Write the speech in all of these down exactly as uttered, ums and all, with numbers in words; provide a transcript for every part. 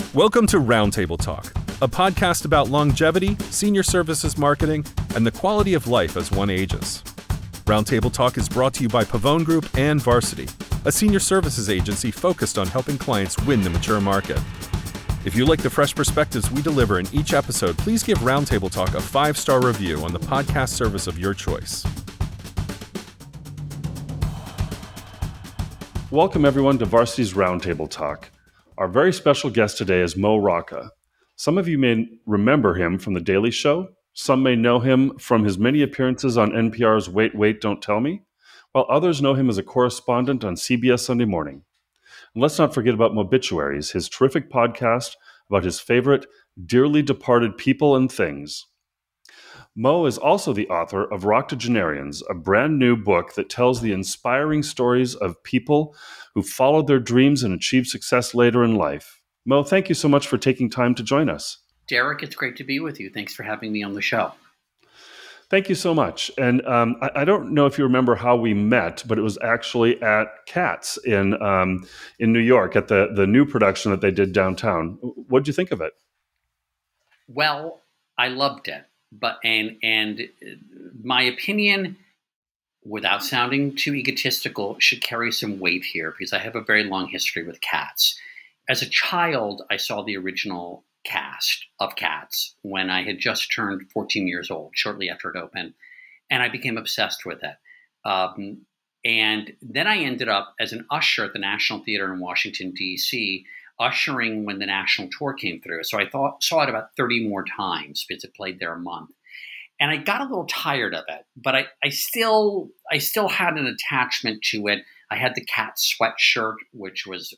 Welcome to Roundtable Talk, a podcast about longevity, senior services marketing, and the quality of life as one ages. Roundtable Talk is brought to you by Pavone Group and Varsity, a senior services agency focused on helping clients win the mature market. If you like the fresh perspectives we deliver in each episode, please give Roundtable Talk a five-star review on the podcast service of your choice. Welcome, everyone, to Varsity's Roundtable Talk. Our very special guest today is Mo Rocca. Some of you may remember him from The Daily Show. Some may know him from his many appearances on N P R's Wait, Wait, Don't Tell Me, while others know him as a correspondent on C B S Sunday Morning. And let's not forget about Mobituaries, his terrific podcast about his favorite dearly departed people and things. Mo is also the author of Roctogenarians, a brand new book that tells the inspiring stories of people who followed their dreams and achieved success later in life. Mo, thank you so much for taking time to join us. Derek, it's great to be with you. Thanks for having me on the show. Thank you so much. And um, I, I don't know if you remember how we met, but it was actually at Cats in um, in New York at the, the new production that they did downtown. What did you think of it? Well, I loved it. But and and my opinion, without sounding too egotistical, should carry some weight here because I have a very long history with Cats. As a child, I saw the original cast of Cats when I had just turned fourteen years old, shortly after it opened, and I became obsessed with it. Um, and then I ended up as an usher at the National Theater in Washington, D C, ushering when the national tour came through. So I thought saw it about thirty more times because it played there a month. And I got a little tired of it, but I, I still I still had an attachment to it. I had the cat sweatshirt, which was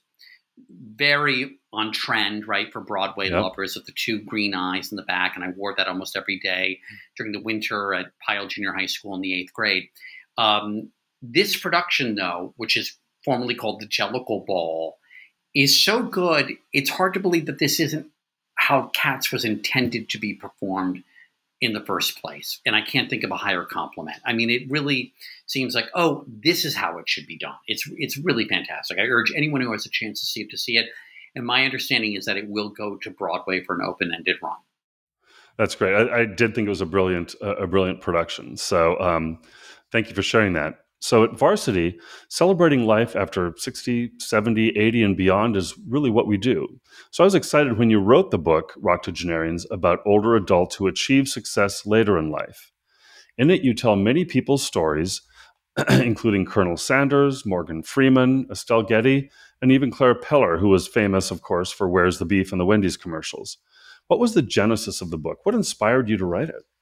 very on trend, right, for Broadway Yep. lovers with the two green eyes in the back. And I wore that almost every day during the winter at Pyle Junior High School in the eighth grade. Um, this production, though, which is formerly called the Jellicle Ball, is so good, it's hard to believe that this isn't how Cats was intended to be performed in the first place. And I can't think of a higher compliment. I mean, it really seems like, oh, this is how it should be done. It's it's really fantastic. I urge anyone who has a chance to see it to see it. And my understanding is that it will go to Broadway for an open-ended run. That's great. I, I did think it was a brilliant, uh, a brilliant production. So um, thank you for sharing that. So at Varsity, celebrating life after sixty, seventy, eighty, and beyond is really what we do. So I was excited when you wrote the book, Roctogenarians, about older adults who achieve success later in life. In it, you tell many people's stories, including Colonel Sanders, Morgan Freeman, Estelle Getty, and even Claire Peller, who was famous, of course, for Where's the Beef and the Wendy's commercials. What was the genesis of the book? What inspired you to write it?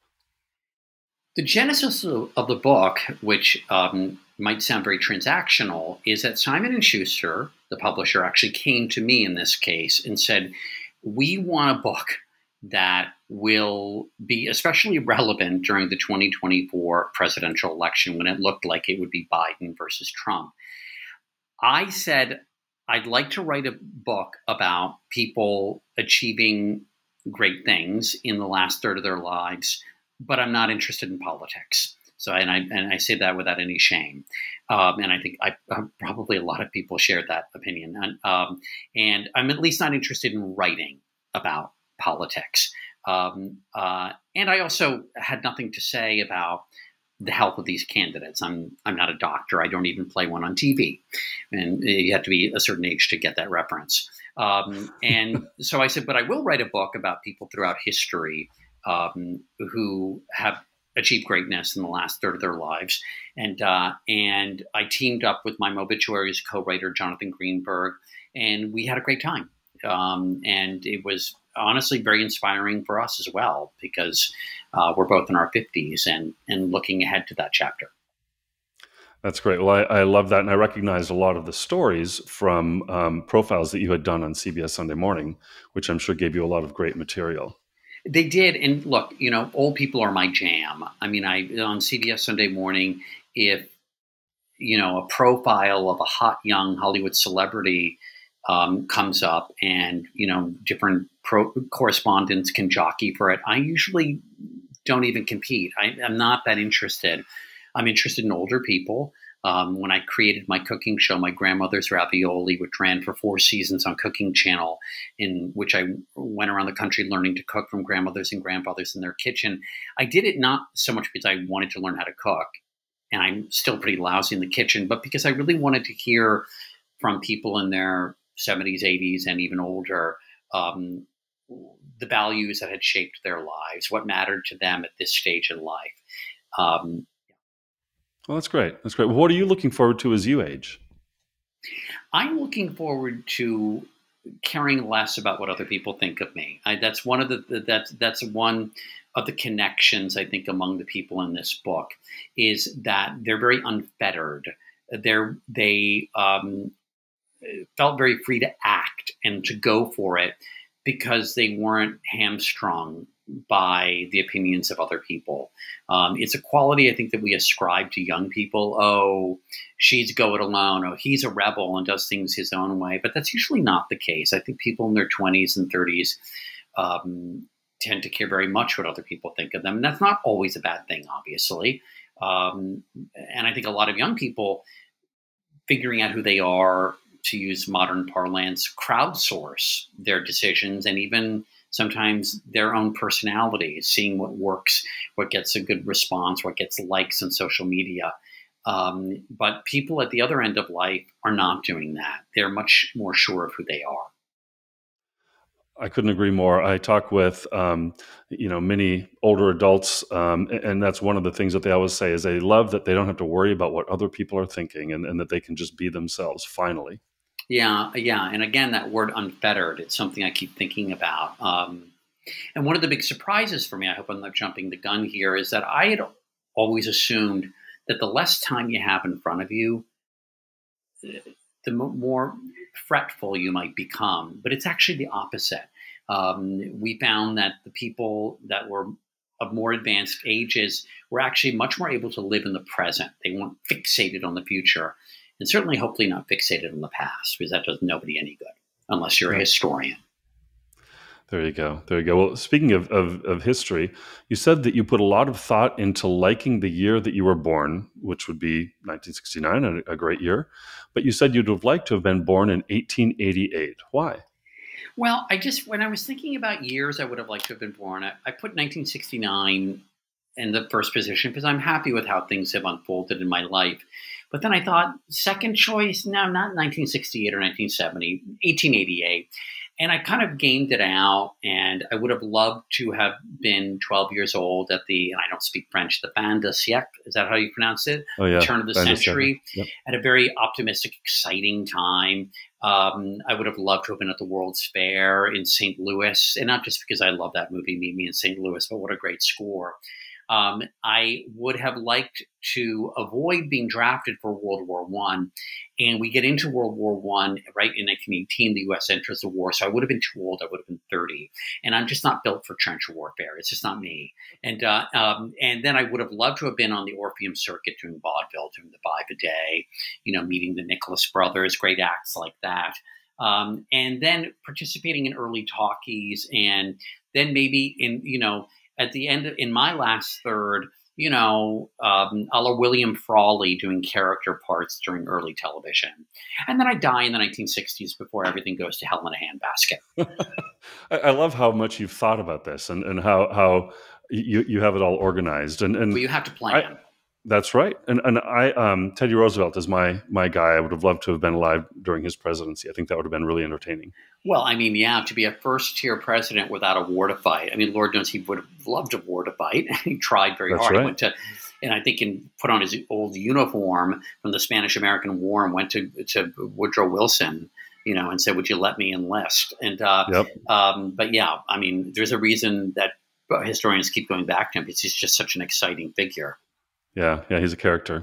The genesis of of the book, which um, might sound very transactional, is that Simon and Schuster, the publisher, actually came to me in this case and said, we want a book that will be especially relevant during the twenty twenty-four presidential election when it looked like it would be Biden versus Trump. I said, I'd like to write a book about people achieving great things in the last third of their lives, but I'm not interested in politics. So, and I and I say that without any shame. Um, and I think I, uh, probably a lot of people shared that opinion. And, um, and I'm at least not interested in writing about politics. Um, uh, and I also had nothing to say about the health of these candidates. I'm I'm not a doctor. I don't even play one on T V. And you have to be a certain age to get that reference. Um, and so I said, but I will write a book about people throughout history um, who have achieved greatness in the last third of their lives. And uh, and I teamed up with my Mobituaries co-writer, Jonathan Greenberg, and we had a great time. Um, and it was honestly very inspiring for us as well, because uh, we're both in our fifties and, and looking ahead to that chapter. That's great. Well, I, I love that. And I recognized a lot of the stories from um, profiles that you had done on C B S Sunday Morning, which I'm sure gave you a lot of great material. They did. And look, you know, old people are my jam. I mean, I on C B S Sunday Morning, if, you know, a profile of a hot young Hollywood celebrity um, comes up and, you know, different pro- correspondents can jockey for it, I usually don't even compete. I, I'm not that interested. I'm interested in older people. Um, when I created my cooking show, My Grandmother's Ravioli, which ran for four seasons on Cooking Channel, in which I went around the country learning to cook from grandmothers and grandfathers in their kitchen. I did it not so much because I wanted to learn how to cook, and I'm still pretty lousy in the kitchen, but because I really wanted to hear from people in their seventies, eighties, and even older, um, the values that had shaped their lives, what mattered to them at this stage in life. Um, Well, that's great. That's great. What are you looking forward to as you age? I'm looking forward to caring less about what other people think of me. I, that's one of the that's that's one of the connections I think among the people in this book is that they're very unfettered. They're they um, felt very free to act and to go for it because they weren't hamstrung by the opinions of other people. Um, it's a quality I think that we ascribe to young people. Oh, she's go it alone. Oh, he's a rebel and does things his own way. But that's usually not the case. I think people in their twenties and thirties um, tend to care very much what other people think of them. And that's not always a bad thing, obviously. Um, and I think a lot of young people figuring out who they are, to use modern parlance, crowdsource their decisions and even sometimes their own personalities, seeing what works, what gets a good response, what gets likes on social media. Um, but people at the other end of life are not doing that. They're much more sure of who they are. I couldn't agree more. I talk with, um, you know, many older adults, um, and that's one of the things that they always say is they love that they don't have to worry about what other people are thinking, and, and that they can just be themselves. Finally, Yeah, yeah, and again, that word "unfettered." It's something I keep thinking about. Um, and one of the big surprises for me, I hope I'm not jumping the gun here, is that I had always assumed that the less time you have in front of you, the more fretful you might become. But it's actually the opposite. Um, we found that the people that were of more advanced ages were actually much more able to live in the present. They weren't fixated on the future, and certainly, hopefully, not fixated on the past, because that does nobody any good unless you're a yeah. historian. There you go. There you go. Well, speaking of, of, of history, you said that you put a lot of thought into liking the year that you were born, which would be nineteen sixty-nine, a, a great year. But you said you'd have liked to have been born in eighteen eighty-eight. Why? Well, I just, when I was thinking about years I would have liked to have been born, I, I put nineteen sixty-nine in the first position because I'm happy with how things have unfolded in my life. But then I thought, second choice, no, not nineteen sixty-eight or nineteen seventy, eighteen eighty-eight. And I kind of gamed it out, and I would have loved to have been twelve years old at the, and I don't speak French, the fin de siècle, is that how you pronounce it? Oh, yeah. The turn of the Fin de century, siècle. Yep. at a very optimistic, exciting time. Um, I would have loved to have been at the World's Fair in Saint Louis, and not just because I love that movie, Meet Me in Saint Louis, but what a great score. Um, I would have liked to avoid being drafted for World War One, and we get into World War One right in nineteen eighteen. The U S enters the war, so I would have been too old. I would have been thirty, and I'm just not built for trench warfare. It's just not me. And uh, um, and then I would have loved to have been on the Orpheum circuit doing vaudeville, doing the Buy Bidet, you know, meeting the Nicholas brothers, great acts like that. Um, and then participating in early talkies, and then maybe in, you know, at the end, in my last third, you know, um, a la William Frawley doing character parts during early television. And then I die in the nineteen sixties before everything goes to hell in a handbasket. I, I love how much you've thought about this, and, and how how you, you have it all organized. And, and But you have to plan. I, that's right. And and I um, Teddy Roosevelt is my my guy. I would have loved to have been alive during his presidency. I think that would have been really entertaining. Well, I mean, yeah, to be a first-tier president without a war to fight. I mean, Lord knows he would have loved a war to fight. He tried very That's hard. right. He went to, and I think, in, put on his old uniform from the Spanish-American War and went to to Woodrow Wilson, you know, and said, "Would you let me enlist?" And uh, Yep. um, but yeah, I mean, there's a reason that historians keep going back to him because he's just such an exciting figure. Yeah, yeah, he's a character.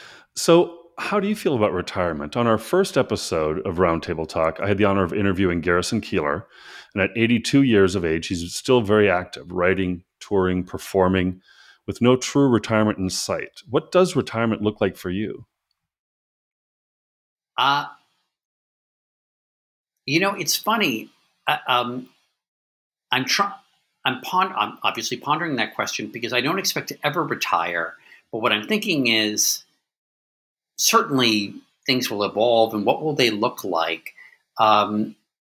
So, how do you feel about retirement? On our first episode of Roundtable Talk, I had the honor of interviewing Garrison Keillor, and at eighty-two years of age, he's still very active, writing, touring, performing, with no true retirement in sight. What does retirement look like for you? Uh, you know, it's funny. Uh, um, I'm trying. I'm, pond- I'm obviously pondering that question because I don't expect to ever retire. But what I'm thinking is, certainly things will evolve, and what will they look like? Um,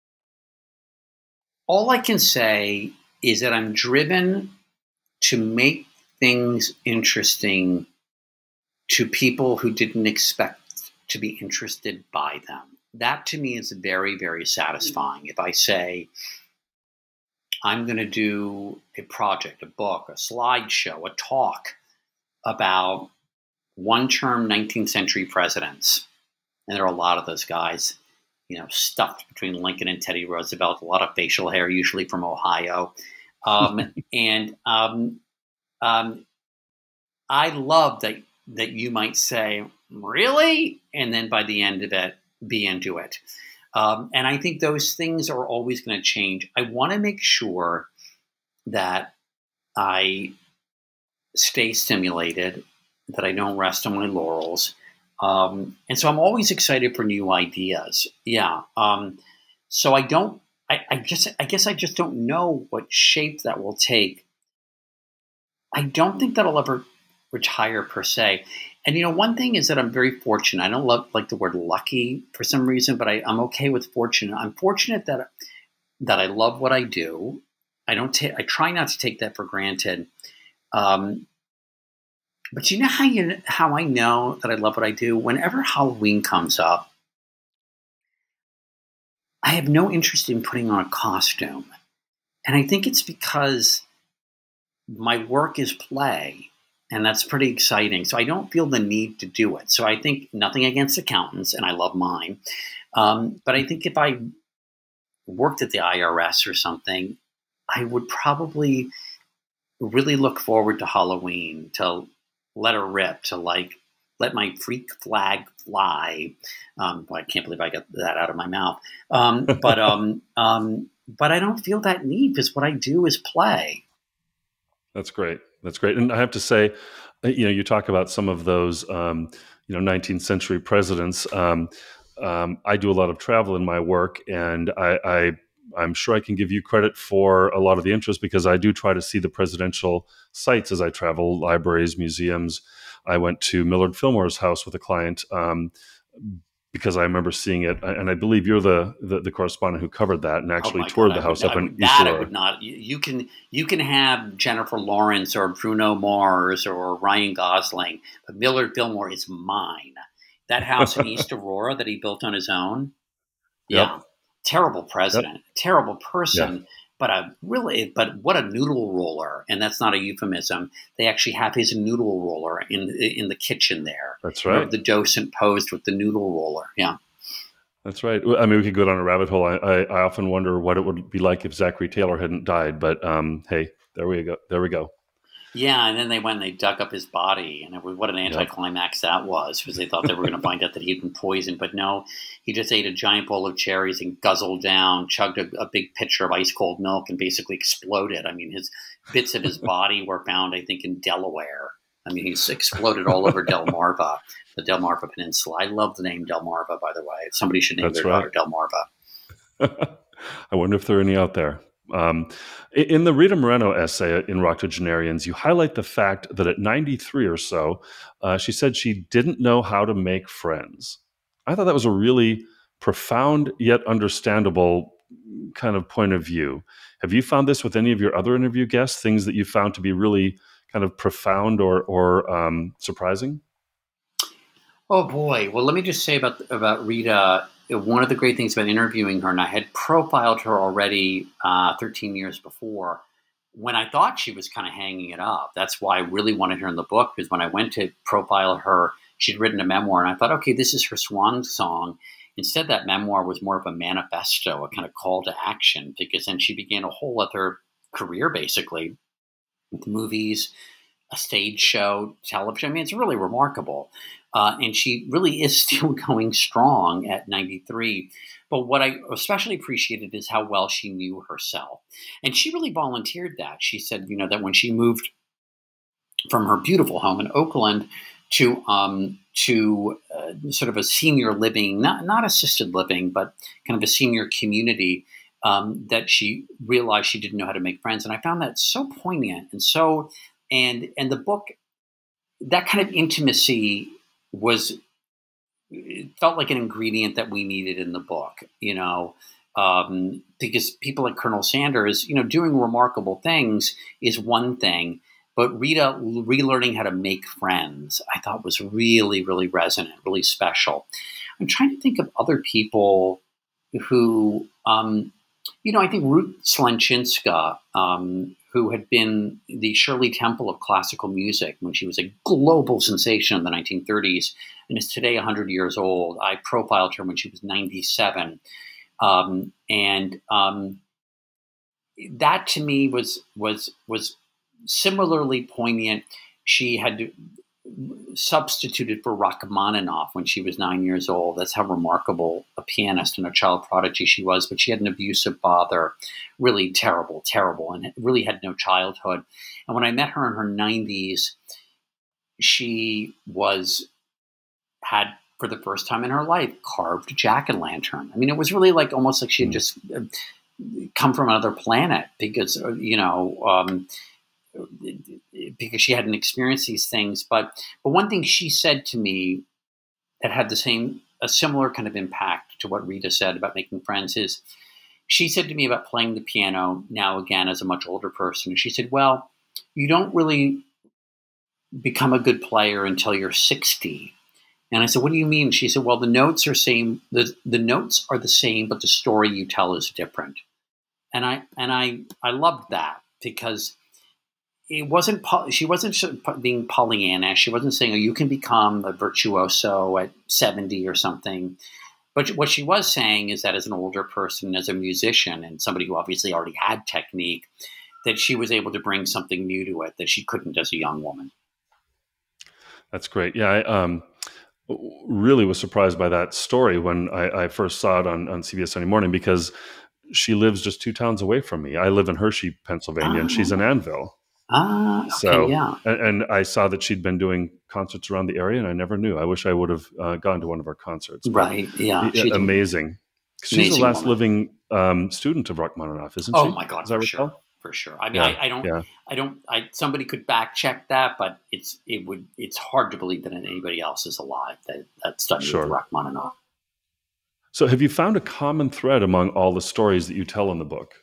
all I can say is that I'm driven to make things interesting to people who didn't expect to be interested by them. That to me is very, very satisfying. If I say, I'm going to do a project, a book, a slideshow, a talk about one-term nineteenth century presidents, and there are a lot of those guys, you know, stuffed between Lincoln and Teddy Roosevelt, a lot of facial hair, usually from Ohio. Um, and um, um, I love that that you might say, really? And then by the end of it, be into it. Um, and I think those things are always going to change. I want to make sure that I stay stimulated, that I don't rest on my laurels. Um, and so I'm always excited for new ideas. Yeah. Um, so I don't, I, I just, I guess I just don't know what shape that will take. I don't think that I'll ever retire per se. And, you know, one thing is that I'm very fortunate. I don't love like the word lucky for some reason, but I, I'm okay with fortunate. I'm fortunate that, that I love what I do. I don't take, I try not to take that for granted. Um, but you know how you, how I know that I love what I do? Whenever Halloween comes up, I have no interest in putting on a costume. And I think it's because my work is play. And that's pretty exciting. So I don't feel the need to do it. So I think nothing against accountants, and I love mine. Um, but I think if I worked at the I R S or something, I would probably really look forward to Halloween, to let her rip, to like let my freak flag fly. Um, well, I can't believe I got that out of my mouth. Um, but um, um, but I don't feel that need because what I do is play. That's great. That's great. And I have to say, you know, you talk about some of those, um, you know, nineteenth century presidents. Um, um, I do a lot of travel in my work, and I, I, I'm sure I can give you credit for a lot of the interest because I do try to see the presidential sites as I travel, libraries, museums. I went to Millard Fillmore's house with a client um, because I remember seeing it, and I believe you're the the, the correspondent who covered that and actually oh toured God, the house would, up in would, East that Aurora. I would not. You, you can you can have Jennifer Lawrence or Bruno Mars or Ryan Gosling, but Millard Fillmore is mine. That house in East Aurora that he built on his own. Yeah, Yep. terrible president, Yep. terrible Yeah. person, but a really, but what a noodle roller, and that's not a euphemism. They actually have his noodle roller in in the kitchen there. That's Remember right. the docent posed with the noodle roller. Yeah. That's right. I mean, we could go down a rabbit hole. I, I, I often wonder what it would be like if Zachary Taylor hadn't died. But um, hey, there we go. There we go. Yeah, and then they went and they dug up his body, and it was, what an Yep. anticlimax that was, because they thought they were going to find out that he'd been poisoned. But no, he just ate a giant bowl of cherries and guzzled down, chugged a, a big pitcher of ice cold milk, and basically exploded. I mean, his bits of his body were found, I think, in Delaware. I mean, he's exploded all over Delmarva, the Delmarva Peninsula. I love the name Delmarva, by the way. Somebody should name That's their right. daughter Delmarva. I wonder if there are any out there. Um, in the Rita Moreno essay in Octogenarians, you highlight the fact that at ninety-three or so, uh, she said she didn't know how to make friends. I thought that was a really profound yet understandable kind of point of view. Have you found this with any of your other interview guests, things that you found to be really kind of profound or, or um, surprising? Oh boy! Well, let me just say about about Rita. One of the great things about interviewing her, and I had profiled her already uh, thirteen years before, when I thought she was kind of hanging it up. That's why I really wanted her in the book, because when I went to profile her, she'd written a memoir, and I thought, okay, this is her swan song. Instead, that memoir was more of a manifesto, a kind of call to action, because then she began a whole other career, basically, with movies, a stage show, television. I mean, it's really remarkable. Uh, and she really is still going strong at ninety-three. But what I especially appreciated is how well she knew herself. And she really volunteered that. She said, you know, that when she moved from her beautiful home in Oakland to um, to uh, sort of a senior living, not, not assisted living, but kind of a senior community, um, that she realized she didn't know how to make friends. And I found that so poignant and so, and and the book, that kind of intimacy was it felt like an ingredient that we needed in the book, you know, um, because people like Colonel Sanders, you know, doing remarkable things is one thing, but Rita relearning how to make friends, I thought was really, really resonant, really special. I'm trying to think of other people who, um, you know, I think Ruth Slenczynska, um, who had been the Shirley Temple of classical music when she was a global sensation in the nineteen thirties and is today one hundred years old. I profiled her when she was ninety-seven. Um, and um, that to me was was was similarly poignant. She had substituted for Rachmaninoff when she was nine years old. That's how remarkable a pianist and a child prodigy she was. But she had an abusive father, really terrible, terrible, and really had no childhood. And when I met her in her nineties, she was had for the first time in her life carved a jack-o'-lantern. I mean, it was really like almost like she had just come from another planet because you know. Um, because she hadn't experienced these things. But but one thing she said to me that had the same, a similar kind of impact to what Rita said about making friends is she said to me about playing the piano now again as a much older person. And she said, well, you don't really become a good player until you're sixty. And I said, what do you mean? She said, well, the notes are same. The, the notes are the same, but the story you tell is different. And I, and I, I loved that because it wasn't, she wasn't being Pollyanna. She wasn't saying, oh, you can become a virtuoso at seventy or something. But what she was saying is that as an older person, as a musician, and somebody who obviously already had technique, that she was able to bring something new to it that she couldn't as a young woman. That's great. Yeah, I um, really was surprised by that story when I, I first saw it on, on C B S Sunday Morning because she lives just two towns away from me. I live in Hershey, Pennsylvania, oh. and she's in Annville. Ah, okay, so, yeah. And, and I saw that she'd been doing concerts around the area, and I never knew. I wish I would have uh, gone to one of her concerts. Right, yeah. She's amazing. She's amazing the last woman. living um, student of Rachmaninoff, isn't oh, she? Oh my God, Does for sure, for sure. I mean, yeah, I, I don't, yeah. I don't, I somebody could back check that, but it's it would it's hard to believe that anybody else is alive that that studied Sure. with Rachmaninoff. So, have you found a common thread among all the stories that you tell in the book?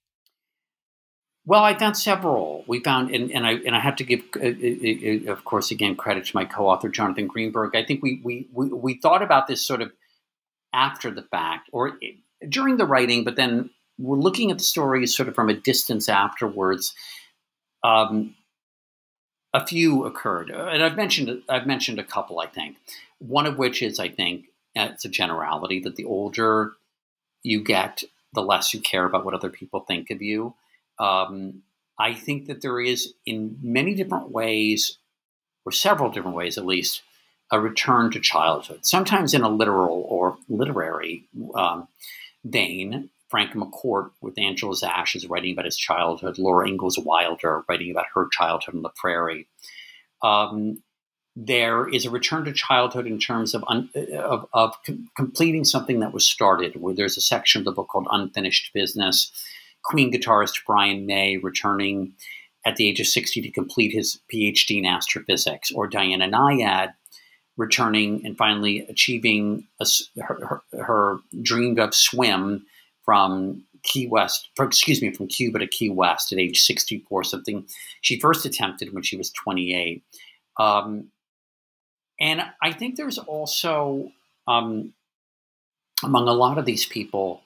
Well, I found several. We found, and, and I and I have to give, uh, uh, of course, again credit to my co-author Jonathan Greenberg. I think we we we we thought about this sort of after the fact or during the writing, but then we're looking at the stories sort of from a distance afterwards. Um, a few occurred, and I've mentioned I've mentioned a couple. I think one of which is, I think, it's a generality that the older you get, the less you care about what other people think of you. Um, I think that there is, in many different ways, or several different ways at least, a return to childhood. Sometimes in a literal or literary um, vein. Frank McCourt with Angela Zash is writing about his childhood. Laura Ingalls Wilder writing about her childhood on the prairie. Um, there is a return to childhood in terms of un, of, of com- completing something that was started. Where there's a section of the book called Unfinished Business. Queen guitarist Brian May returning at the age of sixty to complete his P H D in astrophysics, or Diana Nyad returning and finally achieving a, her, her, her dreamed of swim from Key West, for, excuse me, from Cuba to Key West at age sixty-four, something she first attempted when she was twenty-eight. Um, and I think there's also, um, among a lot of these people,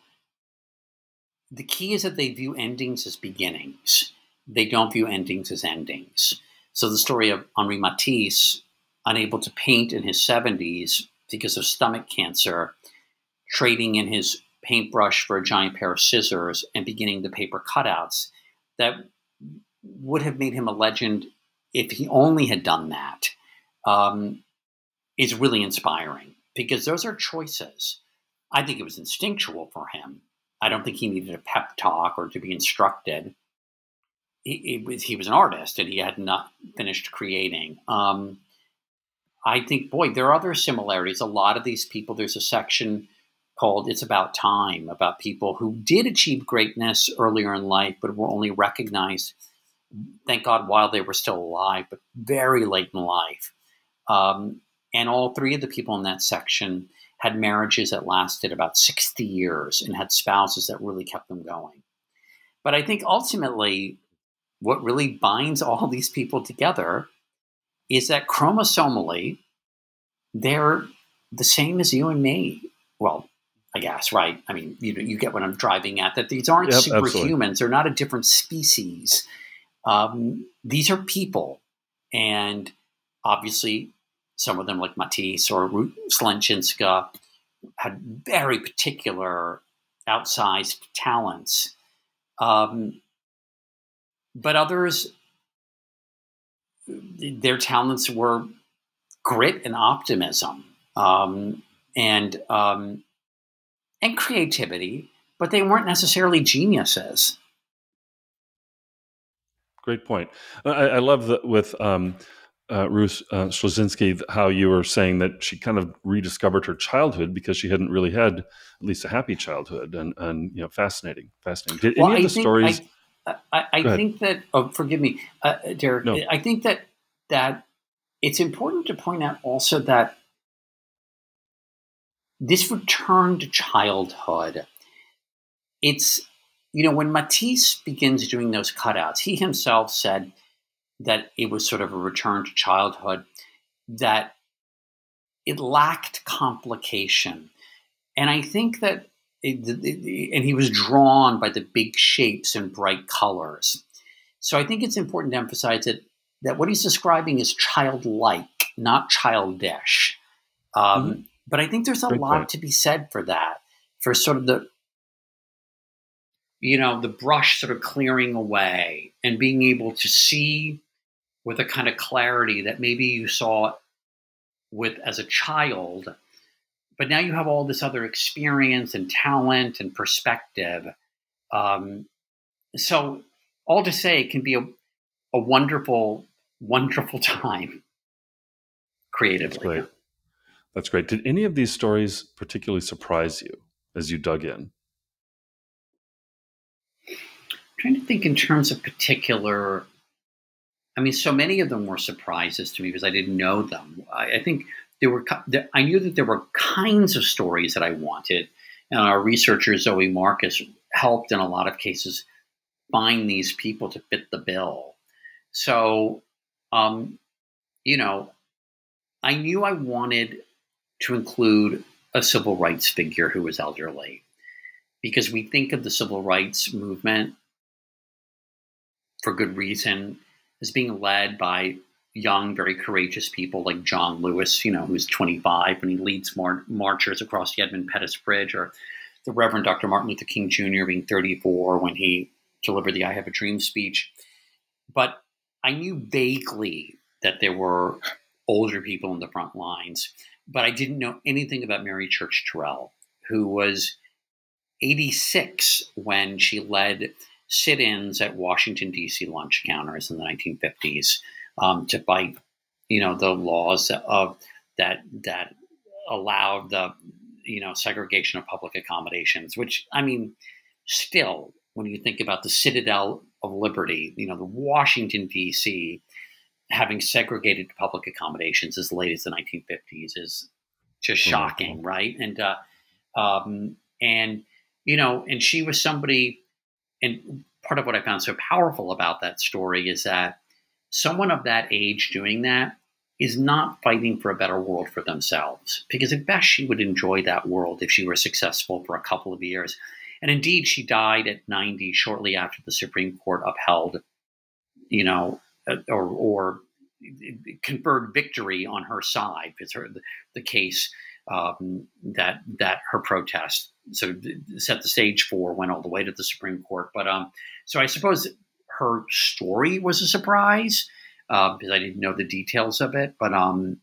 the key is that they view endings as beginnings. They don't view endings as endings. So the story of Henri Matisse, unable to paint in his seventies because of stomach cancer, trading in his paintbrush for a giant pair of scissors and beginning the paper cutouts, that would have made him a legend if he only had done that, um, is really inspiring because those are choices. I think it was instinctual for him. I don't think he needed a pep talk or to be instructed. He, he, was, he was an artist and he had not finished creating. Um, I think, boy, there are other similarities. A lot of these people, there's a section called It's About Time, about people who did achieve greatness earlier in life, but were only recognized, thank God, while they were still alive, but very late in life. Um, And all three of the people in that section had marriages that lasted about sixty years and had spouses that really kept them going. But I think ultimately what really binds all these people together is that chromosomally, they're the same as you and me. Well, I guess, right? I mean, you you get what I'm driving at, that these aren't Yep, superhumans. absolutely. They're not a different species. Um, these are people. And obviously, some of them, like Matisse or Slenczynska, had very particular outsized talents. Um, but others, their talents were grit and optimism, um, and um, and creativity, but they weren't necessarily geniuses. Great point. I, I love that with um, uh, Ruth uh, Slenczynski, how you were saying that she kind of rediscovered her childhood because she hadn't really had at least a happy childhood, and and you know, fascinating, fascinating. Did Well, any of I the think stories? I I, I Go ahead. think that. Oh, forgive me, uh, Derek. No. I think that that it's important to point out also that this return to childhood, it's, you know, when Matisse begins doing those cutouts, he himself said that it was sort of a return to childhood, that it lacked complication. And I think that, it, it, and he was drawn by the big shapes and bright colors. So I think it's important to emphasize that, that what he's describing is childlike, not childish. Mm-hmm. Um, but I think there's a Great lot point. to be said for that, for sort of the, you know, the brush sort of clearing away and being able to see with a kind of clarity that maybe you saw with as a child, but now you have all this other experience and talent and perspective. Um, so all to say, it can be a, a wonderful, wonderful time That's creatively. great. That's great. Did any of these stories particularly surprise you as you dug in? I'm trying to think in terms of particular. I mean, so many of them were surprises to me because I didn't know them. I, I think there were. I knew that there were kinds of stories that I wanted, and our researcher Zoe Marcus helped in a lot of cases find these people to fit the bill. So, um, you know, I knew I wanted to include a civil rights figure who was elderly, because we think of the civil rights movement, for good reason, as being led by young, very courageous people like John Lewis, you know, who's twenty-five when he leads mar- marchers across the Edmund Pettus Bridge, or the Reverend Doctor Martin Luther King Junior being thirty-four when he delivered the I Have a Dream speech. But I knew vaguely that there were older people in the front lines, but I didn't know anything about Mary Church Terrell, who was eighty-six when she led sit-ins at Washington, D C lunch counters in the nineteen fifties um, to fight, you know, the laws of that that allowed the, you know, segregation of public accommodations, which, I mean, still, when you think about the Citadel of Liberty, you know, the Washington, D C, having segregated public accommodations as late as the nineteen fifties is just shocking, Mm-hmm. right? And, uh, um, and, you know, and she was somebody, and part of what I found so powerful about that story is that someone of that age doing that is not fighting for a better world for themselves, because at best she would enjoy that world if she were successful for a couple of years. And indeed, she died at ninety, shortly after the Supreme Court upheld, you know, or, or conferred victory on her side. It's her, the, the case um, that that her protest sort of set the stage for went all the way to the Supreme Court. But um, so I suppose her story was a surprise uh, because I didn't know the details of it. But um,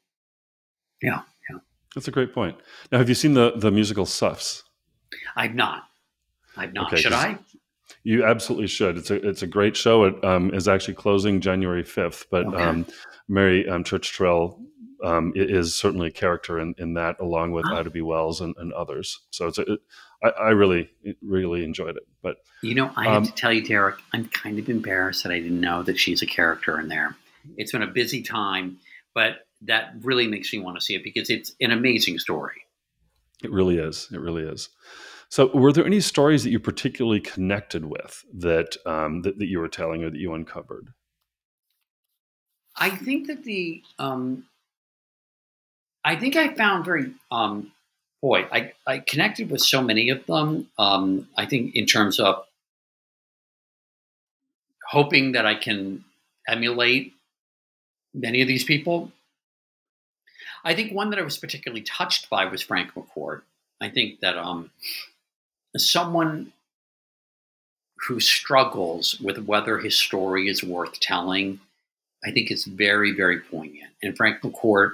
yeah, yeah, That's a great point. Now, have you seen the the musical Suffs? I've not. I've not. Okay, Should because I? you absolutely should. It's a it's a great show. It um, is actually closing January fifth, but Okay. um, Mary um, Church Terrell um, is certainly a character in, in that, along with Oh. Ida B. Wells and, and others. So it's a, it, I, I really really enjoyed it. But You know, I um, have to tell you, Derek, I'm kind of embarrassed that I didn't know that she's a character in there. It's been a busy time, but that really makes me want to see it because it's an amazing story. It really is. It really is. So were there any stories that you particularly connected with that, um, that, that you were telling or that you uncovered? I think that the, um, I think I found very, um, boy, I, I connected with so many of them. Um, I think in terms of hoping that I can emulate many of these people. I think one that I was particularly touched by was Frank McCourt. I think that um, someone who struggles with whether his story is worth telling, I think is very, very poignant. And Frank McCourt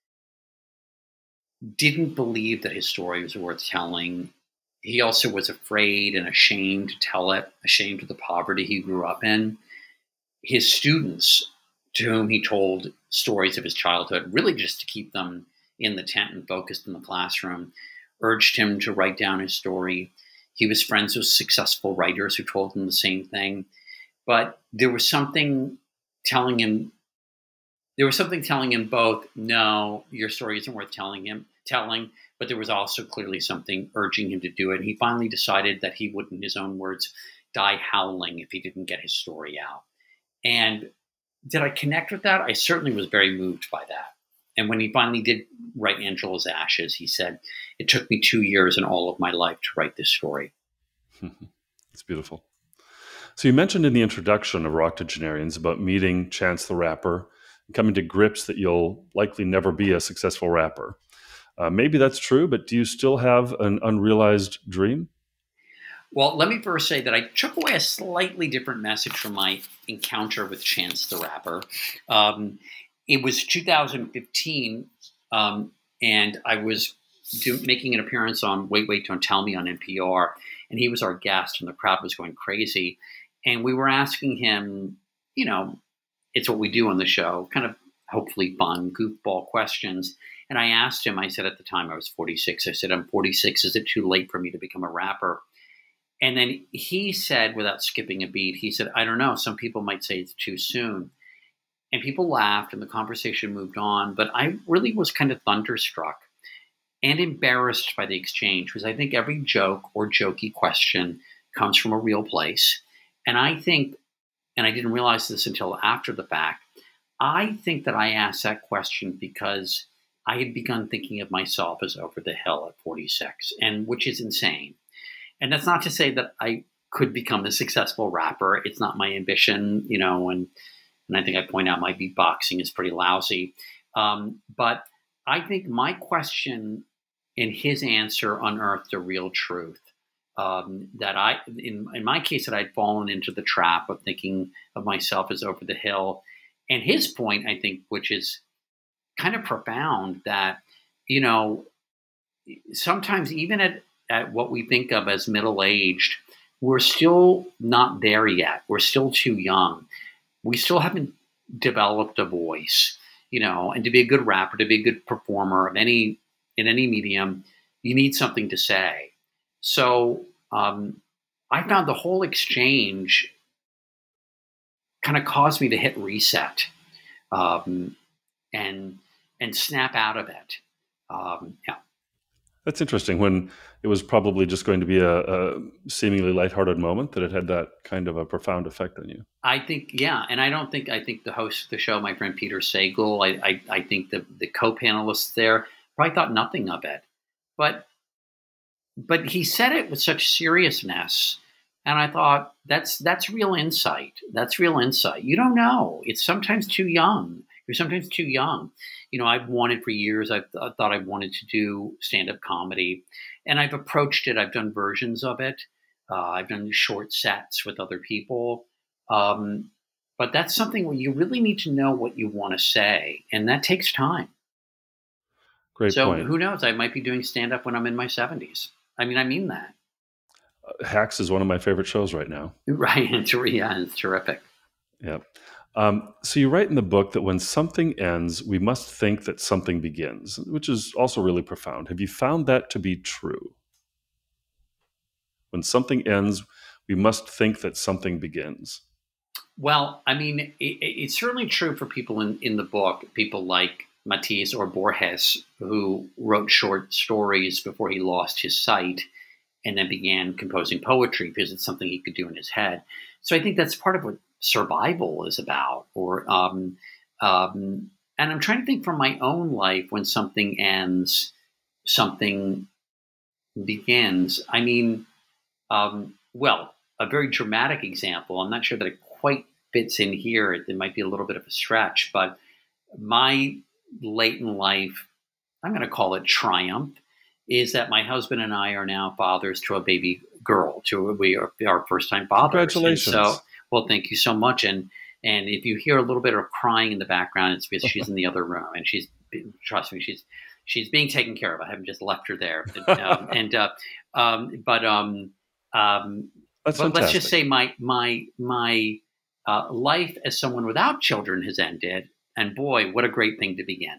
didn't believe that his story was worth telling. He also was afraid and ashamed to tell it, ashamed of the poverty he grew up in. His students, to whom he told stories of his childhood, really just to keep them in the tent and focused in the classroom, urged him to write down his story. He was friends with successful writers who told him the same thing. But there was something telling him, there was something telling him both, no, your story isn't worth telling him, telling, but there was also clearly something urging him to do it. And he finally decided that he would, in his own words, die howling if he didn't get his story out. And did I connect with that? I certainly was very moved by that. And when he finally did write Angela's Ashes, he said, it took me two years and all of my life to write this story. It's beautiful. So you mentioned in the introduction of Octogenarians about meeting Chance the Rapper and coming to grips that you'll likely never be a successful rapper. Uh, maybe that's true, but do you still have an unrealized dream? Well, let me first say that I took away a slightly different message from my encounter with Chance the Rapper. Um, it was two thousand fifteen, um, and I was do, making an appearance on Wait, Wait, Don't Tell Me on N P R, and he was our guest, and the crowd was going crazy. And we were asking him, you know, it's what we do on the show, kind of hopefully fun, goofball questions. And I asked him, I said at the time I was forty-six, I said, I'm forty-six, is it too late for me to become a rapper? And then he said, without skipping a beat, he said, I don't know, some people might say it's too soon. And people laughed and the conversation moved on. But I really was kind of thunderstruck and embarrassed by the exchange because I think every joke or jokey question comes from a real place. And I think, and I didn't realize this until after the fact, I think that I asked that question because I had begun thinking of myself as over the hill at forty-six, and which is insane. And that's not to say that I could become a successful rapper. It's not my ambition, you know, and and I think I point out my beatboxing is pretty lousy. Um, but I think my question and his answer unearthed a real truth. Um, that I, in, in my case, that I'd fallen into the trap of thinking of myself as over the hill. And his point, I think, which is kind of profound, that, you know, sometimes even at, at what we think of as middle-aged, we're still not there yet. We're still too young. We still haven't developed a voice, you know, and to be a good rapper, to be a good performer of any, in any medium, you need something to say. So um, I found the whole exchange kind of caused me to hit reset um, and and snap out of it. Um, yeah. That's interesting. When it was probably just going to be a, a seemingly lighthearted moment, that it had that kind of a profound effect on you. I think, yeah, and I don't think I think the host of the show, my friend Peter Sagal, I I, I think the the co-panelists there probably thought nothing of it, but but he said it with such seriousness, and I thought that's that's real insight. That's real insight. You don't know. It's sometimes too young. You're sometimes too young. You know, I've wanted for years, I've I thought I wanted to do stand-up comedy, and I've approached it. I've done versions of it. Uh, I've done short sets with other people. Um, but that's something where you really need to know what you want to say, and that takes time. Great So point. who knows? I might be doing stand-up when I'm in my seventies. I mean, I mean that. Uh, Hacks is one of my favorite shows right now. Right. It's, yeah, it's terrific. Yeah. Um, so you write in the book that when something ends, we must think that something begins, which is also really profound. Have you found that to be true? When something ends, we must think that something begins. Well, I mean, it, it's certainly true for people in, in the book, people like Matisse or Borges, who wrote short stories before he lost his sight and then began composing poetry because it's something he could do in his head. So I think that's part of what survival is about. Or um, um, and I'm trying to think from my own life, when something ends, something begins. I mean, um, well, a very dramatic example. I'm not sure that it quite fits in here. It, it might be a little bit of a stretch, but my late in life, I'm going to call it triumph, is that my husband and I are now fathers to a baby girl. To we are our first time fathers. Congratulations! And so, well, thank you so much. And and if you hear a little bit of crying in the background, it's because she's in the other room, and she's, trust me, she's she's being taken care of. I haven't just left her there. um, and uh, um, but um, um, That's but fantastic. let's just say my my my uh, life as someone without children has ended. And boy, what a great thing to begin.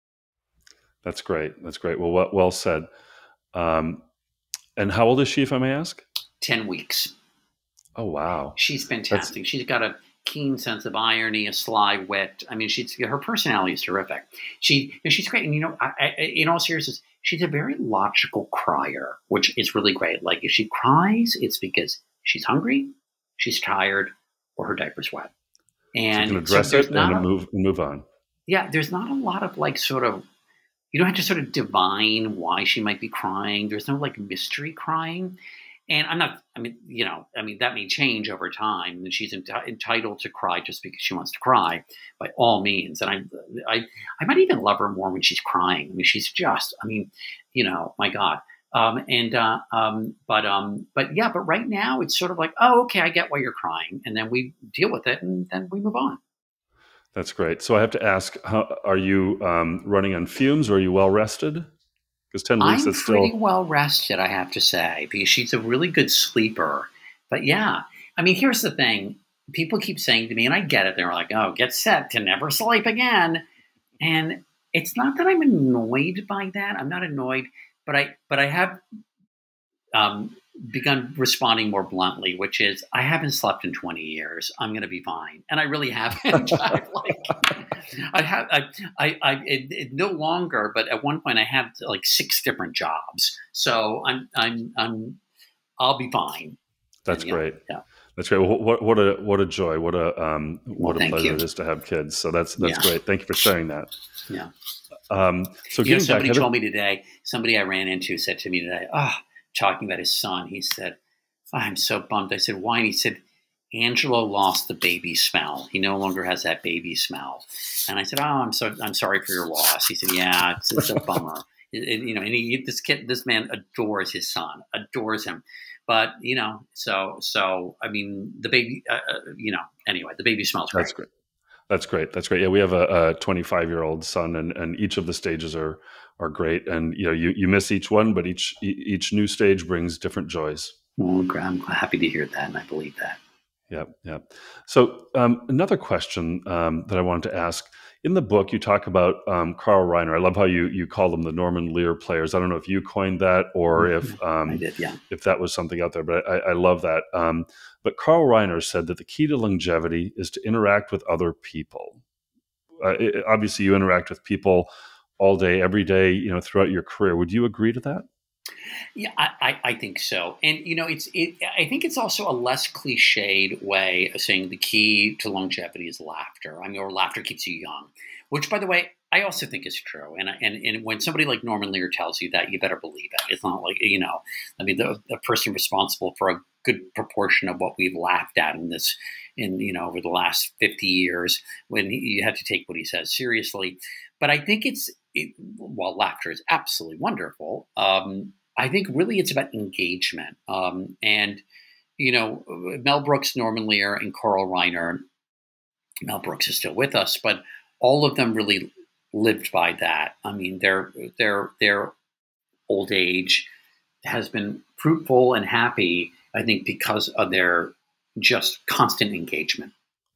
That's great. That's great. Well, well, well said. Um, and how old is she, if I may ask? Ten weeks. Oh, wow. She's fantastic. That's... She's got a keen sense of irony, a sly wit. I mean, she's her personality is terrific. She, you know, she's great. And, you know, I, I, in all seriousness, she's a very logical crier, which is really great. Like, if she cries, it's because she's hungry, she's tired, or her diaper's wet. And so you can address so it and a, move, move on. Yeah, there's not a lot of like sort of, you don't have to sort of divine why she might be crying. There's no like mystery crying. And I'm not, I mean, you know, I mean, that may change over time. And she's enti- entitled to cry just because she wants to cry, by all means. And I, I, I might even love her more when she's crying. I mean, she's just, I mean, you know, my God. Um, and, uh, um, but, um, but yeah, but right now it's sort of like, oh, okay, I get why you're crying. And then we deal with it and then we move on. That's great. So I have to ask, how, are you um, running on fumes, or are you well rested? Because ten weeks, I'm that's pretty still well rested, I have to say, because she's a really good sleeper. But yeah, I mean, here's the thing. People keep saying to me, and I get it, they're like, oh, get set to never sleep again. And it's not that I'm annoyed by that. I'm not annoyed, but I but I have um, begun responding more bluntly, which is, I haven't slept in twenty years. I'm going to be fine. And I really haven't. I've like, I have, I, I, I it, it no longer, but at one point I had like six different jobs. So I'm, I'm, I'm, I'll be fine. That's and, great. Yeah. That's great. Well, what, what a, what a joy. What a, um, what well, a pleasure you. it is to have kids. So that's, that's yeah. great. Thank you for sharing that. Yeah. Um, so you know, getting somebody back, told me today, somebody I ran into said to me today, oh, talking about his son, he said, oh, I'm so bummed. I said, why? And he said, Angelo lost the baby smell. He no longer has that baby smell. And I said, oh, I'm so I'm sorry for your loss. He said, yeah, it's, it's a bummer. It, it, you know, and he, this kid, this man adores his son, adores him. But you know, so so I mean, the baby, uh, you know, anyway, the baby smells great. That's great. That's great. That's great. Yeah, we have a twenty-five year old son, and, and each of the stages are are great. And you know, you, you miss each one, but each each new stage brings different joys. Well, I'm happy to hear that, and I believe that. Yeah, yeah. So um, another question um, that I wanted to ask. In the book, you talk about um, Carl Reiner. I love how you you call them the Norman Lear players. I don't know if you coined that or if um, I did, yeah. if that was something out there, but I, I love that. Um, but Carl Reiner said that the key to longevity is to interact with other people. Uh, it, obviously, you interact with people all day, every day, you know, throughout your career. Would you agree to that? Yeah, I, I think so. And, you know, it's it, I think it's also a less cliched way of saying the key to longevity is laughter. I mean, or laughter keeps you young, which, by the way, I also think is true. And and and when somebody like Norman Lear tells you that, you better believe it. It's not like, you know, I mean, the, the person responsible for a good proportion of what we've laughed at in this, in, you know, over the last fifty years, when he, you have to take what he says seriously. But I think it's, it, while laughter is absolutely wonderful, um, I think really it's about engagement. Um, and, you know, Mel Brooks, Norman Lear, and Carl Reiner, Mel Brooks is still with us, but all of them really lived by that. I mean, their their their old age has been fruitful and happy, I think, because of their just constant engagement.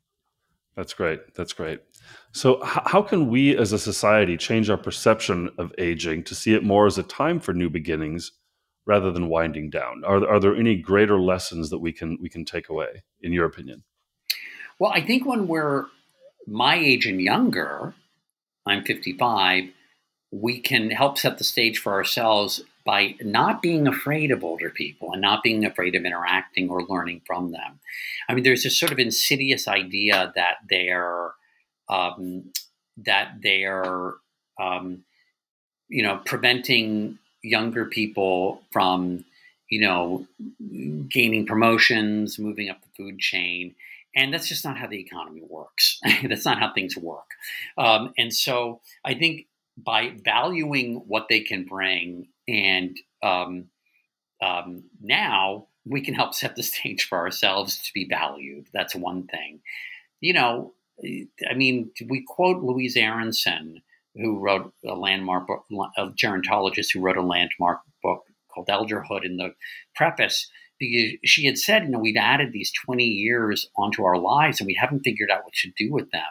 That's great. That's great. So h- how can we as a society change our perception of aging to see it more as a time for new beginnings rather than winding down? Are, are there any greater lessons that we can we can take away, in your opinion? Well, I think when we're my age and younger, I'm fifty-five, we can help set the stage for ourselves by not being afraid of older people and not being afraid of interacting or learning from them. I mean, there's this sort of insidious idea that they're um, that they're um, you know preventing younger people from you know gaining promotions, moving up the food chain. And that's just not how the economy works. That's not how things work. Um, and so I think by valuing what they can bring, and um, um, now we can help set the stage for ourselves to be valued. That's one thing. You know, I mean, we quote Louise Aronson, who wrote a landmark book, a gerontologist who wrote a landmark book called Elderhood in the preface, because she had said, you know, we've added these twenty years onto our lives and we haven't figured out what to do with them.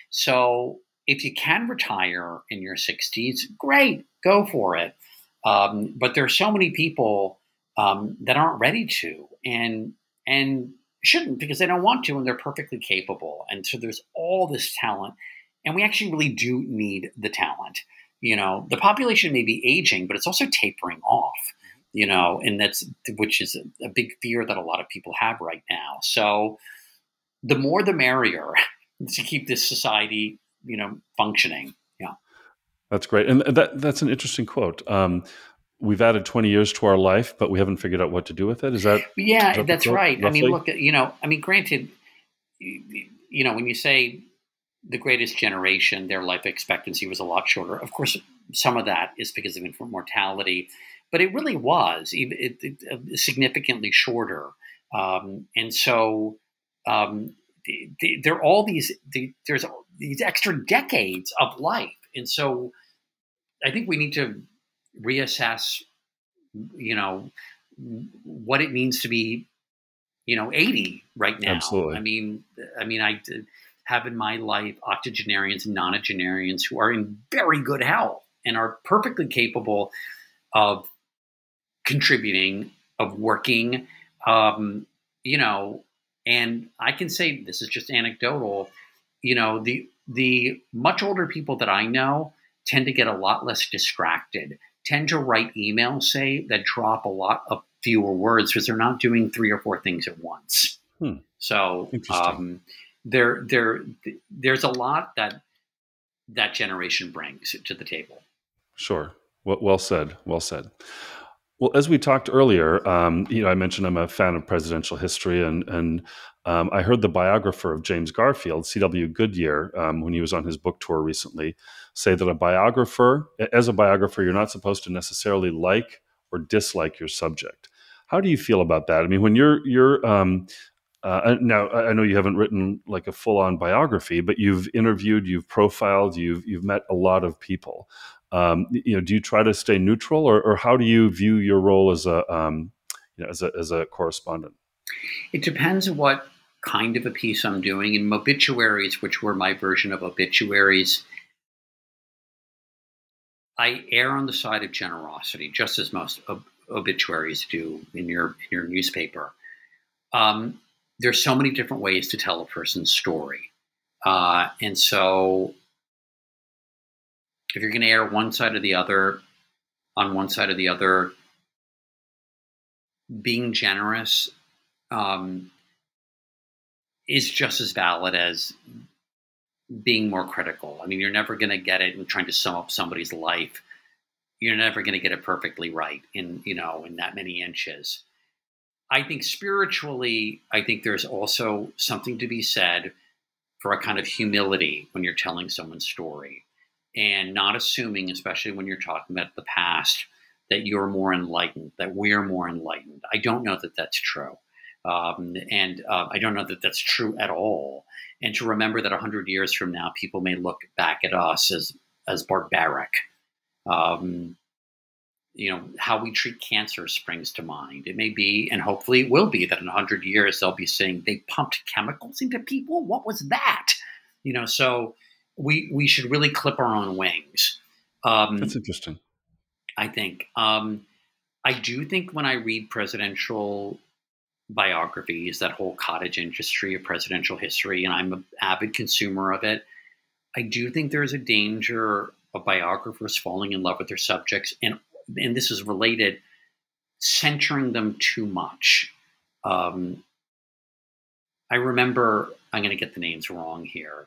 So if you can retire in your sixties, great, go for it. Um, but there are so many people um, that aren't ready to and and shouldn't because they don't want to, and they're perfectly capable. And so there's all this talent, and we actually really do need the talent. You know, the population may be aging, but it's also tapering off. You know, and that's which is a, a big fear that a lot of people have right now. So the more the merrier to keep this society, you know, functioning. Yeah. That's great. And that that's an interesting quote. Um, we've added twenty years to our life, but we haven't figured out what to do with it. Is that? Yeah, is that that's quote, right. roughly? I mean, look, you know, I mean, granted, you, you know, when you say the greatest generation, their life expectancy was a lot shorter. Of course, some of that is because of infant mortality, but it really was it, it, it, significantly shorter. Um, and so um, the, the, there are all these, the, there's these extra decades of life. And so I think we need to reassess, you know, what it means to be, you know, eighty right now. Absolutely. I mean, I mean, I have in my life octogenarians and nonagenarians who are in very good health and are perfectly capable of contributing, of working, um, you know, and I can say this is just anecdotal, you know, the the much older people that I know tend to get a lot less distracted, tend to write emails, say, that drop a lot of fewer words because they're not doing three or four things at once. Hmm. So Interesting. um, there, there, there's a lot that that generation brings to the table. Sure. Well, well said. Well said. Well, as we talked earlier, um, you know, I mentioned I'm a fan of presidential history, and and um, I heard the biographer of James Garfield, C W. Goodyear, um, when he was on his book tour recently, say that a biographer, as a biographer, you're not supposed to necessarily like or dislike your subject. How do you feel about that? I mean, when you're you're um, uh, now I know you haven't written like a full-on biography, but you've interviewed, you've profiled, you've you've met a lot of people. Um, you know, do you try to stay neutral, or, or how do you view your role as a, um, you know, as a as a correspondent? It depends what kind of a piece I'm doing. In obituaries, which were my version of obituaries, I err on the side of generosity, just as most ob- obituaries do in your in your newspaper. Um, there's so many different ways to tell a person's story, uh, and so if you're going to err one side or the other, on one side or the other, being generous um, is just as valid as being more critical. I mean, you're never going to get it in trying to sum up somebody's life. You're never going to get it perfectly right in, you know, in that many inches. I think spiritually, I think there's also something to be said for a kind of humility when you're telling someone's story and not assuming, especially when you're talking about the past, that you're more enlightened, that we're more enlightened. I don't know that that's true. Um, and uh, I don't know that that's true at all. And to remember that one hundred years from now, people may look back at us as, as barbaric. Um, you know, how we treat cancer springs to mind. It may be, and hopefully it will be, that in one hundred years they'll be saying they pumped chemicals into people. What was that? You know, so we we should really clip our own wings. Um, That's interesting. I think. Um, I do think when I read presidential biographies, that whole cottage industry of presidential history, and I'm an avid consumer of it, I do think there's a danger of biographers falling in love with their subjects, and and this is related, centering them too much. Um, I remember, I'm going to get the names wrong here,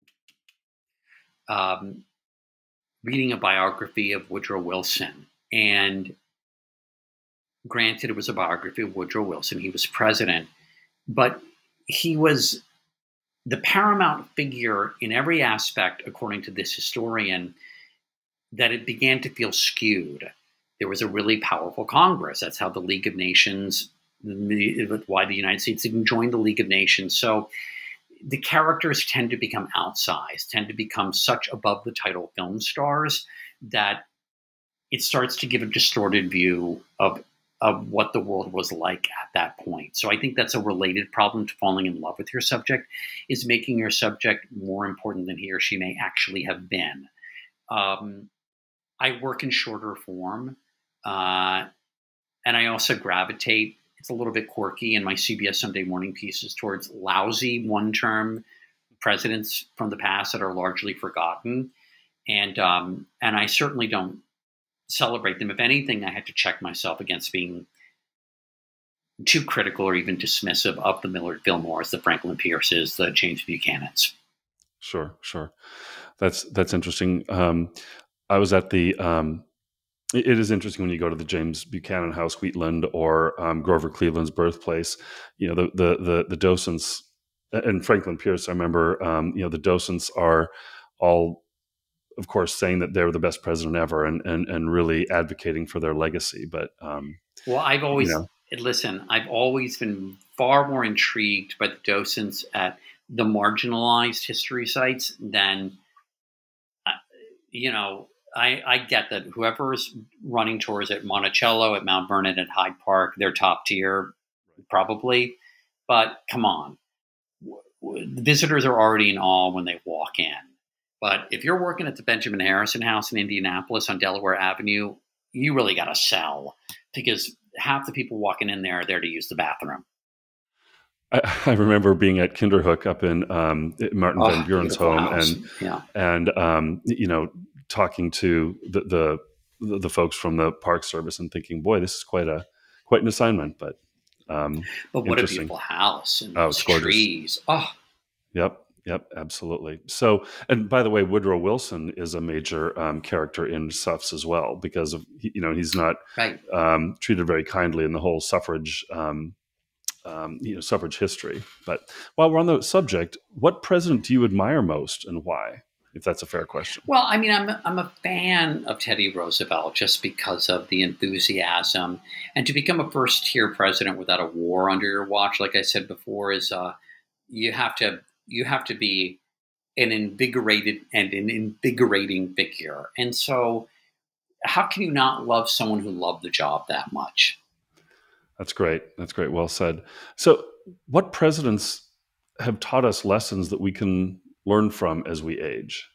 um, reading a biography of Woodrow Wilson. And granted, it was a biography of Woodrow Wilson. He was president, but he was the paramount figure in every aspect, according to this historian, that it began to feel skewed. There was a really powerful Congress. That's how the League of Nations, why the United States didn't join the League of Nations. So the characters tend to become outsized, tend to become such above the title film stars that it starts to give a distorted view of of what the world was like at that point. So I think that's a related problem to falling in love with your subject, is making your subject more important than he or she may actually have been. Um, I work in shorter form, uh, and I also gravitate, it's a little bit quirky in my C B S Sunday morning pieces, towards lousy one-term presidents from the past that are largely forgotten. And um, and I certainly don't celebrate them. If anything, I had to check myself against being too critical or even dismissive of the Millard Fillmores, the Franklin Pierces, the James Buchanans. Sure, sure. That's that's interesting. Um, I was at the. Um, it, it is interesting when you go to the James Buchanan House, Wheatland, or um, Grover Cleveland's birthplace. You know, the the the, the docents and Franklin Pierce. I remember. Um, you know, the docents are all, of course, saying that they're the best president ever, and and and really advocating for their legacy. But um, well, I've always you know. listen. I've always been far more intrigued by the docents at the marginalized history sites than, uh, you know. I, I get that whoever is running tours at Monticello, at Mount Vernon, at Hyde Park, they're top tier, probably. But come on, visitors are already in awe when they walk in. But if you're working at the Benjamin Harrison House in Indianapolis on Delaware Avenue, you really got to sell, because half the people walking in there are there to use the bathroom. I, I remember being at Kinderhook up in um, Martin Oh, Van Buren's home, house. and yeah. and um, you know, talking to the, the the folks from the Park Service and thinking, boy, this is quite a quite an assignment. But um, but what a beautiful house and oh, those trees. Oh, yep. Yep, absolutely. So, and by the way, Woodrow Wilson is a major um, character in Suffs as well, because of, you know, he's not right. um, treated very kindly in the whole suffrage, um, um, you know, suffrage history. But while we're on the subject, what president do you admire most, and why? If that's a fair question. Well, I mean, I'm I'm a fan of Teddy Roosevelt just because of the enthusiasm, and to become a first tier president without a war under your watch, like I said before, is uh, you have to. You have to be an invigorated and an invigorating figure. And so how can you not love someone who loved the job that much? That's great. That's great. Well said. So what presidents have taught us lessons that we can learn from as we age?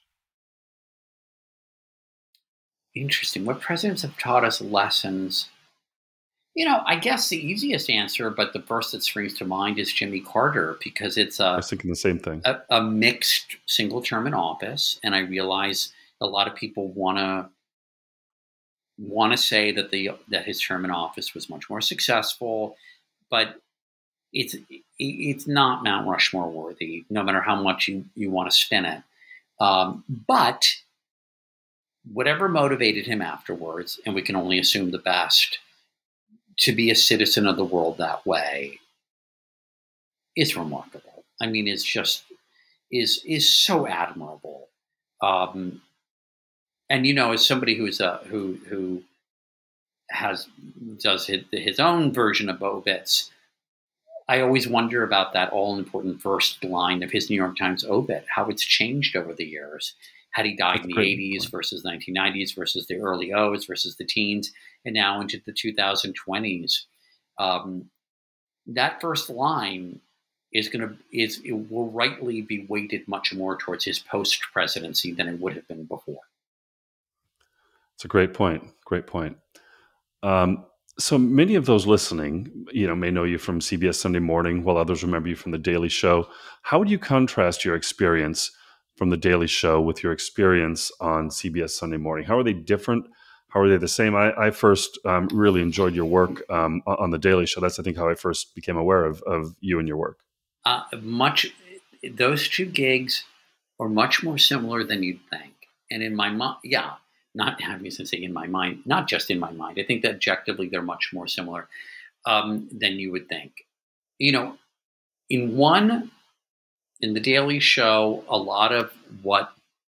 Interesting. What presidents have taught us lessons? You know, I guess the easiest answer, but the first that springs to mind, is Jimmy Carter, because it's a, I was thinking the same thing. a, a mixed single term in office. And I realize a lot of people want to want to say that the that his term in office was much more successful, but it's it's not Mount Rushmore worthy, no matter how much you, you want to spin it. Um, but whatever motivated him afterwards, and we can only assume the best, to be a citizen of the world that way is remarkable. I mean, it's just is is so admirable. Um, and you know, as somebody who's a who who has does his, his own version of obits, I always wonder about that all important first line of his New York Times obit, how it's changed over the years. Had he died That's in the eighties point. Versus nineteen nineties versus the early O's versus the teens, and now into the two thousand twenties. Um, that first line is going to is it will rightly be weighted much more towards his post presidency than it would have been before. It's a great point. Great point. Um, so many of those listening, you know, may know you from C B S Sunday Morning, while others remember you from The Daily Show. How would you contrast your experience from The Daily Show with your experience on C B S Sunday Morning? How are they different? How are they the same? I, I first um, really enjoyed your work um, on The Daily Show. That's, I think, how I first became aware of, of you and your work. Uh, much those two gigs are much more similar than you'd think. And in my mind, yeah, not having to say in my mind, not just in my mind. I think that objectively they're much more similar um, than you would think. You know, in one, in The Daily Show, a lot of what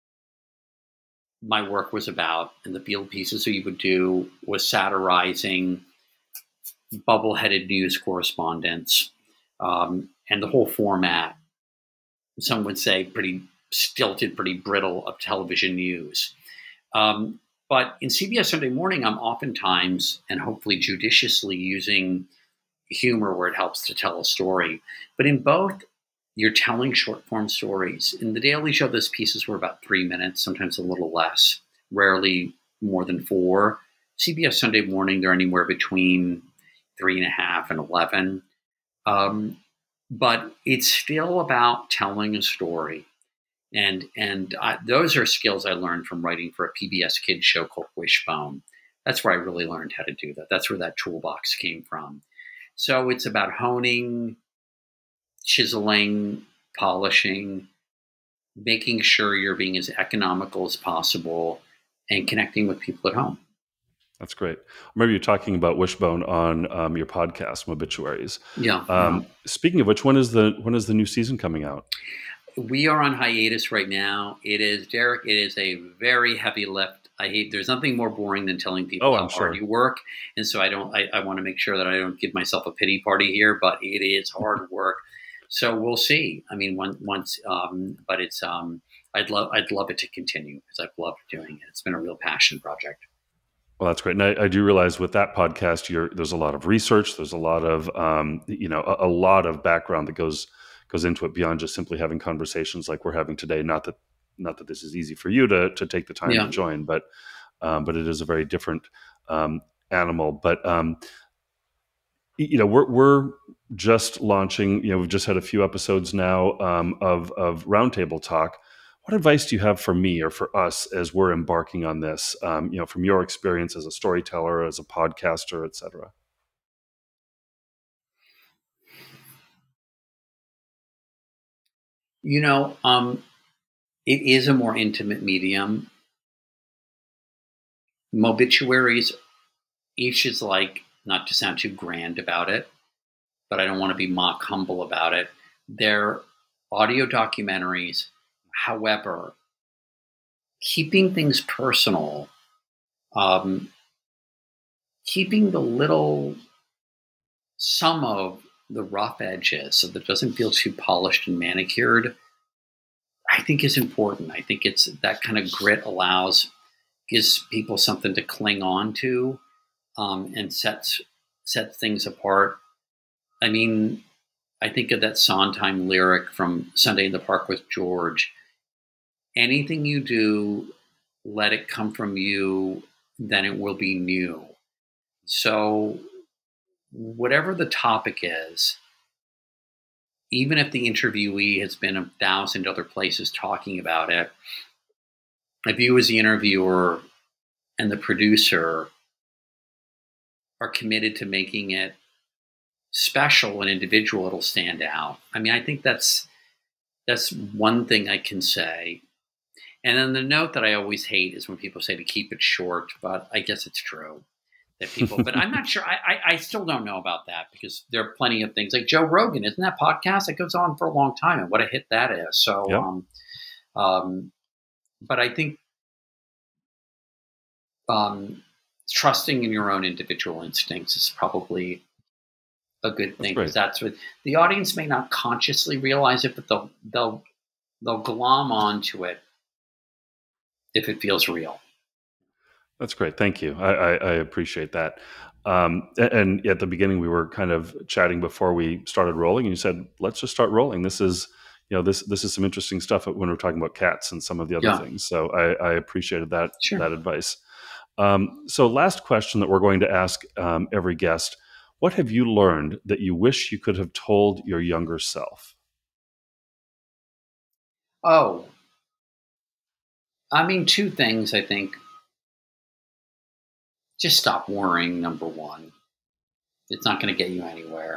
my work was about and the field pieces we would do was satirizing bubble-headed news correspondents um, and the whole format. Some would say pretty stilted, pretty brittle of television news. Um, but in C B S Sunday Morning, I'm oftentimes and hopefully judiciously using humor where it helps to tell a story. But in both, you're telling short form stories. In The Daily Show, those pieces were about three minutes, sometimes a little less, rarely more than four. C B S Sunday Morning, they're anywhere between three and a half and eleven. Um, but it's still about telling a story. And and I, those are skills I learned from writing for a P B S Kids show called Wishbone. That's where I really learned how to do that. That's where that toolbox came from. So it's about honing, chiseling, polishing, making sure you're being as economical as possible, and connecting with people at home. That's great. I remember you talking about Wishbone on um, your podcast, Obituaries. Yeah. Um, yeah. Speaking of which, when is the when is the new season coming out? We are on hiatus right now. It is, Derek, it is a very heavy lift. I hate, there's nothing more boring than telling people Oh, how I'm sure. hard you work. And so I don't, I, I want to make sure that I don't give myself a pity party here, but it is hard work. So we'll see. I mean, once, once um, but it's, um, I'd love, I'd love it to continue because I've loved doing it. It's been a real passion project. Well, that's great. And I, I do realize with that podcast, you're, there's a lot of research. There's a lot of, um, you know, a, a lot of background that goes goes into it beyond just simply having conversations like we're having today. Not that, not that this is easy for you to to take the time Yeah. to join, but um, but it is a very different um, animal. But um, you know, we're we're just launching. You know, we've just had a few episodes now um, of of Roundtable Talk. What advice do you have for me or for us as we're embarking on this? Um, you know, from your experience as a storyteller, as a podcaster, et cetera. You know, um, it is a more intimate medium. Obituaries, each is like, not to sound too grand about it, but I don't want to be mock humble about it. They're audio documentaries. However, keeping things personal, um, keeping the little, some of the rough edges so that it doesn't feel too polished and manicured, I think is important. I think it's that kind of grit allows, gives people something to cling on to um, and sets, sets things apart. I mean, I think of that Sondheim lyric from Sunday in the Park with George. Anything you do, let it come from you, then it will be new. So whatever the topic is, even if the interviewee has been a thousand other places talking about it, if you as the interviewer and the producer are committed to making it special and individual, it'll stand out. I mean, I think that's that's one thing I can say. And then the note that I always hate is when people say to keep it short, but I guess it's true that people, but I'm not sure. I, I, I still don't know about that because there are plenty of things like Joe Rogan, isn't that podcast that goes on for a long time and what a hit that is. So, Yep. um, um, but I think um, trusting in your own individual instincts is probably a good thing because that's, that's what the audience may not consciously realize it, but they'll, they'll, they'll glom onto it if it feels real. That's great. Thank you. I, I, I appreciate that. Um, and at the beginning, we were kind of chatting before we started rolling, and you said, "Let's just start rolling." This is, you know, this this is some interesting stuff when we're talking about cats and some of the other Yeah. things. So I, I appreciated that Sure. that advice. Um, so, last question that we're going to ask um, every guest: what have you learned that you wish you could have told your younger self? Oh. I mean, two things, I think. Just stop worrying, number one. It's not going to get you anywhere.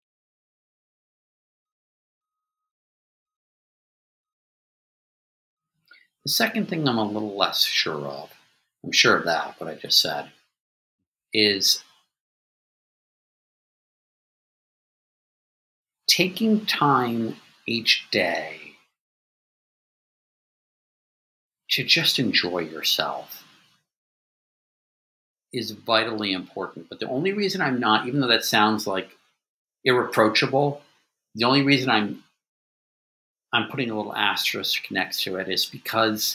The second thing I'm a little less sure of, I'm sure of that, what I just said, is taking time each day to just enjoy yourself is vitally important. But the only reason I'm not, even though that sounds like irreproachable, the only reason I'm I'm putting a little asterisk next to it is because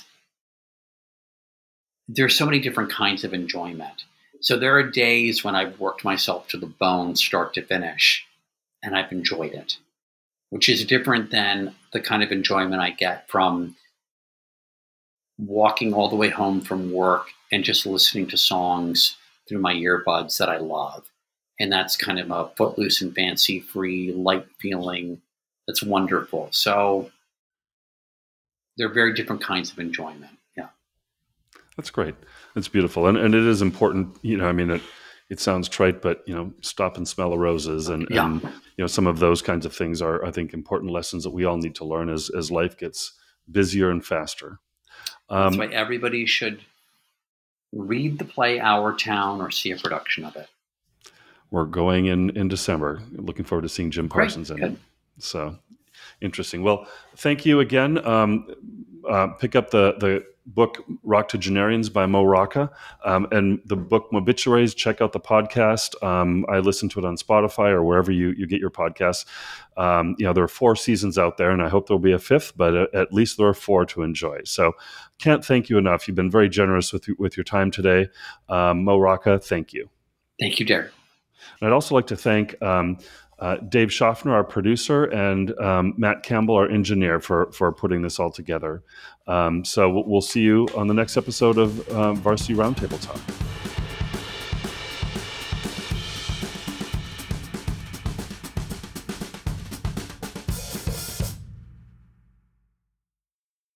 there's so many different kinds of enjoyment. So there are days when I've worked myself to the bone, start to finish, and I've enjoyed it, which is different than the kind of enjoyment I get from walking all the way home from work and just listening to songs through my earbuds that I love. And that's kind of a footloose and fancy-free, light feeling that's wonderful. So they're very different kinds of enjoyment. Yeah. That's great. That's beautiful. And and it is important, you know, I mean, it, it sounds trite, but, you know, stop and smell the roses. And, Yeah. and, you know, some of those kinds of things are, I think, important lessons that we all need to learn as, as life gets busier and faster. That's Um, why everybody should read the play Our Town or see a production of it. we're going in, in December. Looking forward to seeing Jim Great, Parsons in good. it. So interesting. Well, thank you again. Um, uh, pick up the, the book Octogenarians by Mo Rocca, um, and the book Mobituaries. Check out the podcast. Um, I listen to it on Spotify or wherever you, you get your podcasts. Um, you know, there are four seasons out there, and I hope there'll be a fifth, but at, at least there are four to enjoy. So can't thank you enough. You've been very generous with, with your time today. Um, Mo Rocca, thank you. Thank you, Derek. And I'd also like to thank um, uh, Dave Schaffner, our producer, and um, Matt Campbell, our engineer, for for putting this all together. Um, so we'll see you on the next episode of uh, Varsity Roundtable Talk.